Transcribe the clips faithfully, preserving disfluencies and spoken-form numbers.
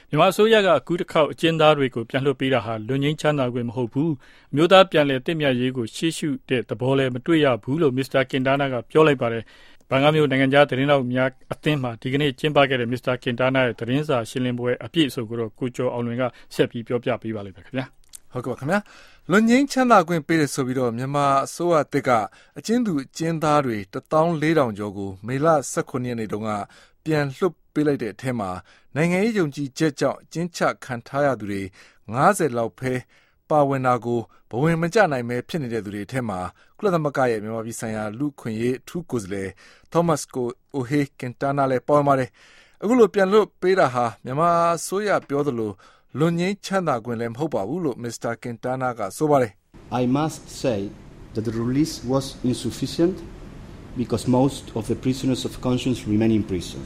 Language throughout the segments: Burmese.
မြန်မာအစိုးရကအခုတစ်ခေါက်အကျဉ်းသားတွေကိုပြန်လွှတ်ပေးတာဟာလွတ်ငြိမ်းချမ်းသာခွင့်မဟုတ်ဘူးအမျိုးသားပြန်လည်တည်မြဲရေးကိုရှေ့ရှုတဲ့သဘောလည်းမတွေ့ရဘူးလို့မစ္စတာကင်တာနာကပြောလိုက်ပါတယ်ဘင်္ဂါမျိုးနိုင်ငံသားသတင်းတော်များအသင်းမှာဒီကနေ့ကျင်းပခဲ့တဲ့မစ္စတာကင်တာနာရဲ့သတင်းစာရှင်းလင်းပွဲအပြည့်အစုံကိုတော့ကိုကျော်အောင်လွင်ကဆက်ပြီးပြောပြပေးပါလိမ့်မယ်ခင်ဗျာဟုတ်ကဲ့ပါခင်ဗျာလွန်ငင်းချမ်းသာခွင့်ပေးတယ်ဆိုပြီးတော့မြန်မာအစိုးရတစ်ကအကျဉ်းသူအကျဉ်းသားတွေတသောင်းလေးထောင်ကျော်ကိုမေလ၁၇ရက်နေ့တုန်းကပြန်လွှတ်ပေးလိုက်တဲ့အထက်မှာနိုင်ငံရေးယုံကြည်ချက်ကြောင့်အကျဉ်းချခံထားရသူတွေ၅၀လောက်ပဲပါဝင်တာကိုဘဝင်မကျနိုင်ပဲဖြစ်နေတဲ့သူတွေအထက်မှာကုလသမဂ္ဂရဲ့မြန်မာပြည်ဆိုင်ရာလူ့ခွင့်ရေးအထူးကိုယ်စားလှယ်သောမတ်ကိုအိုဟေကင်တာနာလည်းပေါ်ပါတယ်အခုလိုပြန်လွှတ်ပေးတာဟာမြန်မာအစိုးရပြောသလိုလွန်ငင်းချမ်းသာခွင့်လည်းမဟုတ်ပါဘူးလို့မစ္စတာကင်တာနာကဆိုပါတယ် I must say that the release was insufficient because most of the prisoners of conscience remain in prison.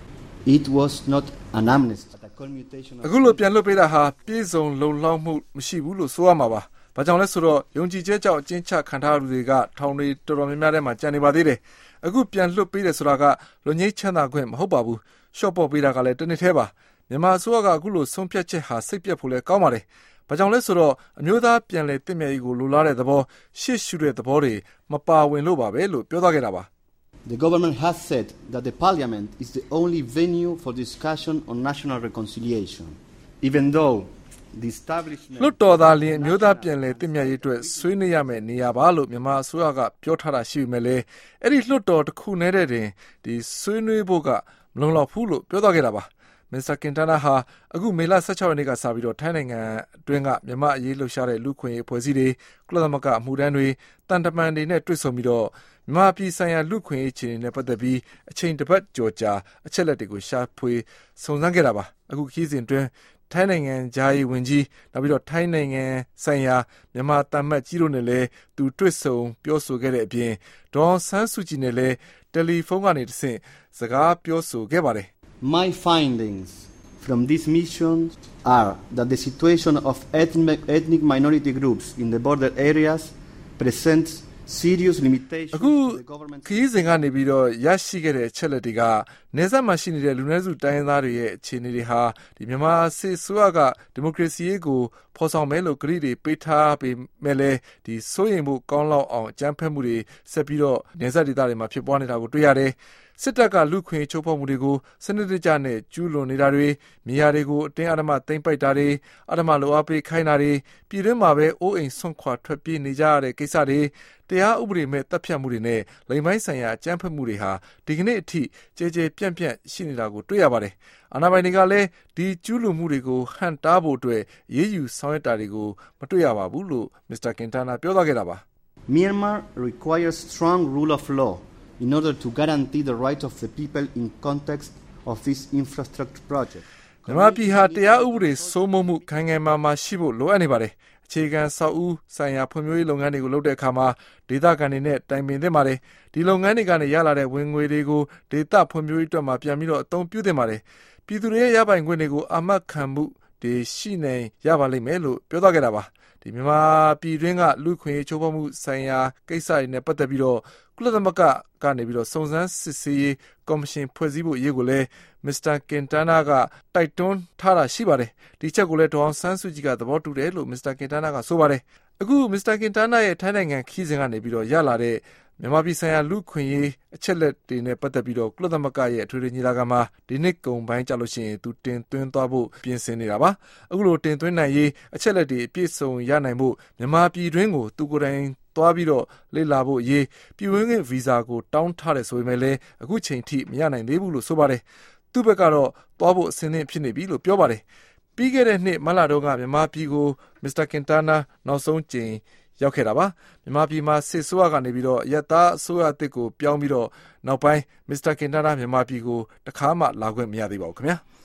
It was not an amnesty but a commutation of အခုလိုပြန်လွှတ်ပေးတာဟာပြည်စုံလုံလောက်မှုမရှိဘူးလို့ဆိုရမှာပါ။ဘာကြောင့်လဲဆိုတော့ယုံကြည်ချက်ကြောင့်အကျဉ်းချခံထားရသူတွေကထောင်တွေတော်တော်များများထဲမှာကြံနေပါသေးတယ်။အခုပြန်လွှတ်ပေးတယ်ဆိုတာကလွန်ငင်းချမ်းသာခွင့်မဟုတ်ပါဘူး။ရှော့ပေါ်ပေးတာကလည်းတနည်းသေးပါ။မြန်မာအစိုးရကအခုလိုဆုံးဖြတ်ချက်ဟာစိတ်ပြက်ဖို့လည်းကောင်းပါတယ်။ဘာကြောင့်လဲဆိုတော့အမျိုးသားပြန်လည်တည်မြဲရေးကိုလိုလားတဲ့သဘောရှေ့ရှုတဲ့သဘောတွေမပါဝင်လို့ပါပဲလို့ပြောသွားခဲ့တာပါ။ The government has said that the parliament is the only venue for discussion on national reconciliation, even though the establishment လွတ်တော်သားလင်းအမျိုးသားပြန်လည်တည်မြဲရေးအတွက်ဆွေးနွေးရမယ့်နေရာပါလို့မြန်မာအစိုးရကပြောထားတာရှိပေမဲ့လည်းအဲ့ဒီလွတ်တော်တစ်ခုနဲ့တည်းတင်ဒီဆွေးနွေးဖို့ကမလုံလောက်ဘူးလို့ပြောသွားခဲ့တာပါမစ္စတာကင်တာနာဟာအခုမေလ၁၆ရက်နေ့ကစပြီးတော့ထိုင်းနိုင်ငံအတွင်းကမြန်မာအရေးလှုပ်ရှားတဲ့လူခွင့်ရေးအဖွဲ့အစည်းတွေကုလသမဂ္ဂအမှုထမ်းတွေတန်တမန်တွေနဲ့တွေ့ဆုံပြီးတော့မြန်မာပြည်ဆိုင်ရာလူခွင့်ရေးအခြေအနေနဲ့ပတ်သက်ပြီးအချိန်တစ်ပတ်ကျော်ကြာအချက်လက်တွေကိုရှာဖွေစုံစမ်းခဲ့တာပါအခုခီးစဉ်အတွင်းထိုင်းနိုင်ငံဂျာယီဝင်ကြီးနောက်ပြီးတော့ထိုင်းနိုင်ငံဆိုင်ရာမြန်မာတမတ်ကြီးတို့နဲ့လည်းသူတွေ့ဆုံပြောဆိုခဲ့တဲ့အပြင်ဒေါ်ဆန်းစုကြည်နဲ့လည်းတယ်လီဖုန်းကနေတဆင့်စကားပြောဆိုခဲ့ပါတယ် My findings from this mission are that the situation of ethnic, ethnic minority groups in the border areas presents serious limitations အခုခရီးစဉ်ကနေပြီးတော့ရရှိခဲ့တဲ့အချက်လက်တွေကနေဆက်မှာရှိနေတဲ့လူနည်းစုတိုင်းရင်းသားတွေရဲ့အခြေအနေတွေဟာဒီမြန်မာစစ်ဆိုးရကဒီမိုကရေစီရေးကိုဖော်ဆောင်မယ်လို့ကြွေးတွေပေးထားပေမဲ့လည်းဒီစိုးရိမ်မှုကောင်းလောက်အောင်အကြမ်းဖက်မှုတွေဆက်ပြီးတော့နေဆက်ဒေသတွေမှာဖြစ်ပွားနေတာကိုတွေ့ရတယ်စစ်တပ်ကလူခွင့်ချိုးဖောက်မှုတွေကိုစနစ်တကျနဲ့ကျူးလွန်နေတာတွေမြေယာတွေကိုအတင်းအဓမ္မသိမ်းပိုက်တာတွေအဓမ္မလိုအပ်ပေးခိုင်းတာတွေပြည်တွင်းမှာပဲအိုးအိမ်ဆွန့်ခွာထွက်ပြေးနေကြရတဲ့ကိစ္စတွေတရားဥပဒေမဲ့တပ်ဖြတ်မှုတွေနဲ့လိမ်ပိုင်းဆိုင်ရာအကြမ်းဖက်မှုတွေဟာဒီကနေ့အထိကြေကြေပြန့်ပြန့်ရှိနေတာကိုတွေ့ရပါတယ်။အာဏာပိုင်တွေကလည်းဒီကျူးလွန်မှုတွေကိုဟန့်တားဖို့အတွက်ရေးယူဆောင်ရွက်တာတွေကိုမတွေ့ရပါဘူးလို့မစ္စတာကင်တာနာပြောသွားခဲ့တာပါ။ Myanmar requires strong rule of law in order to guarantee the right of the people in context of this infrastructure project. မြန်မာပြည်ဟာတရားဥပဒေစိုးမိုးမှုခိုင်ခိုင်မာမာရှိဖို့လိုအပ်နေပါတယ်။အခြေခံစောက်ဦးဆိုင်ရာဖွံ့ဖြိုးရေးလုပ်ငန်းတွေကိုလုပ်တဲ့အခါမှာဒေသခံတွေနဲ့တိုင်ပင်သင့်ပါတယ်။ဒီလုပ်ငန်းတွေကနေရလာတဲ့ဝင်ငွေတွေကိုဒေသဖွံ့ဖြိုးရေးအတွက်မှာပြန်ပြီးတော့အသုံးပြုသင့်ပါတယ်။ပြည်သူတွေရဲ့ရပိုင်ခွင့်တွေကိုအာမခံမှုတွေရှိနေရပါလိမ့်မယ်လို့ပြောသွားခဲ့တာပါ။ဒီမြန်မာပြည်တွင်းကလူခွင့်ရေးချိုးဖောက်မှုဆိုင်ရာကိစ္စတွေနဲ့ပတ်သက်ပြီးတော့ကုလသမဂ္ဂကနေပြီးတော့စုံစမ်းစစ်ဆေးရေးကော်မရှင်ဖွဲ့စည်းဖို့အရေးကိုလည်းမစ္စတာကင်တာနာကတိုက်တွန်းထားတာရှိပါတယ်ဒီချက်ကိုလည်းဒေါအောင်ဆန်းစုကြည်ကသဘောတူတယ်လို့မစ္စတာကင်တာနာကဆိုပါတယ်အခုမစ္စတာကင်တာနာရဲ့ထိုင်းနိုင်ငံခီးစဉ်ကနေပြီးတော့ရလာတဲ့မြန်မာပြည်ဆိုင်ရာလူခွင့်ရေးအချက်လက်တွေနဲ့ပတ်သက်ပြီးတော့ကုလသမဂ္ဂရဲ့အထွေထွေညီလာခံမှာဒီနှစ်ကုန်ပိုင်းကြာလို့ရှိရင်သူတင်သွင်းသွားဖို့ပြင်ဆင်နေတာပါအခုလိုတင်သွင်းနိုင်ရေးအချက်လက်တွေအပြည့်စုံရနိုင်ဖို့မြန်မာပြည်တွင်းကိုသူကိုယ်တိုင်သွားပြီးတော့လေ့လာဖို့အရေးပြည်ဝင်ခွင့်ဗီဇာကိုတောင်းထားတယ်ဆိုပေမဲ့လည်းအခုချိန်ထိမရနိုင်သေးဘူးလို့ဆိုပါတယ်သူ့ဘက်ကတော့သွားဖို့အဆင်သင့်ဖြစ်နေပြီလို့ပြောပါတယ်ပြီးခဲ့တဲ့နှစ်မတ်လတုန်းကမြန်မာပြည်ကိုမစ္စတာကင်တာနာနောက်ဆုံးကြိမ်ရောက်ခဲ့တာပါမြန်မာပြည်မှာစစ်ဆိုးရကနေပြီးတော့ရတာအစိုးရအသစ်ကိုပြောင်းပြီးတော့နောက်ပိုင်းမစ္စတာကင်တာနာမြန်မာပြည်ကိုတခါမှလာခွင့်မရသေးပါဘူးခင်ဗျာ